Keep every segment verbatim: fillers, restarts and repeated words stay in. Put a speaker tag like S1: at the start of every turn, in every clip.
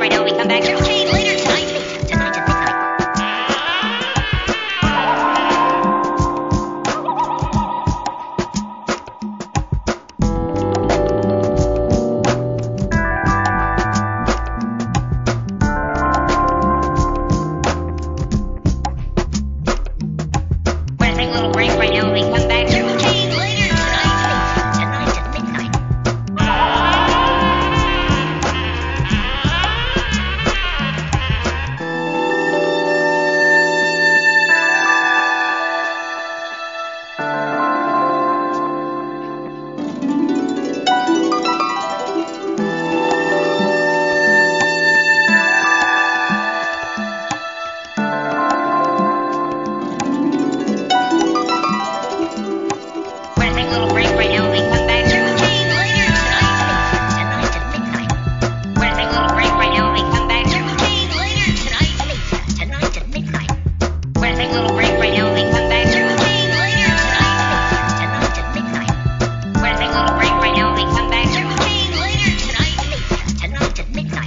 S1: right now. We come back to okay, later tonight. Tonight at midnight. We're gonna take a little break right now. We come back to okay, later tonight. Tonight at midnight. We're gonna take a little break right now. We come back to okay, later tonight. Tonight at midnight. We're gonna take a little break right now. We come back to okay, later tonight. Tonight at midnight. We're gonna take a little break right now. We come back to okay, later tonight. Tonight at midnight. We're gonna take a little break right now. We come back to okay, later tonight. Tonight at midnight.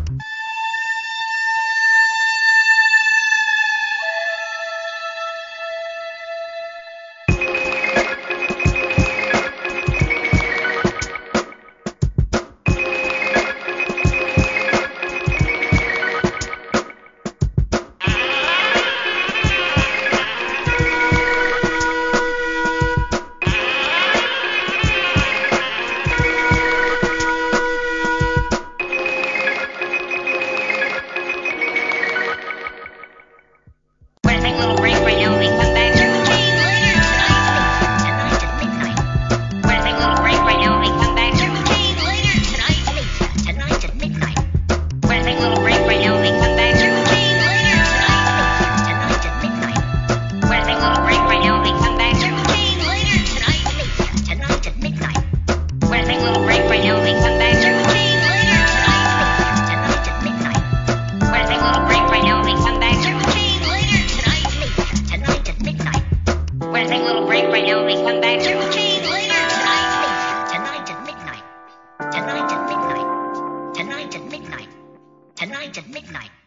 S1: We're gonna take a little break right now. We come back to okay, later tonight. Tonight at midnight. We're gonna take a little break right now. We come back to okay, later tonight. Tonight at midnight. We're gonna take a little break right now. We come back to okay, later tonight. Tonight at midnight. We're gonna take a little break right now. We come back to okay, later tonight. Tonight at midnight. We're gonna take a little break right now. We come back to okay, later tonight. Tonight at midnight. We're gonna take a little break right now. We come back to okay, later tonight. Tonight at midnight. We're gonna take a little break right now. We come back to okay, later tonight. Tonight at midnight. Tonight at midnight. Tonight at midnight. Tonight at midnight.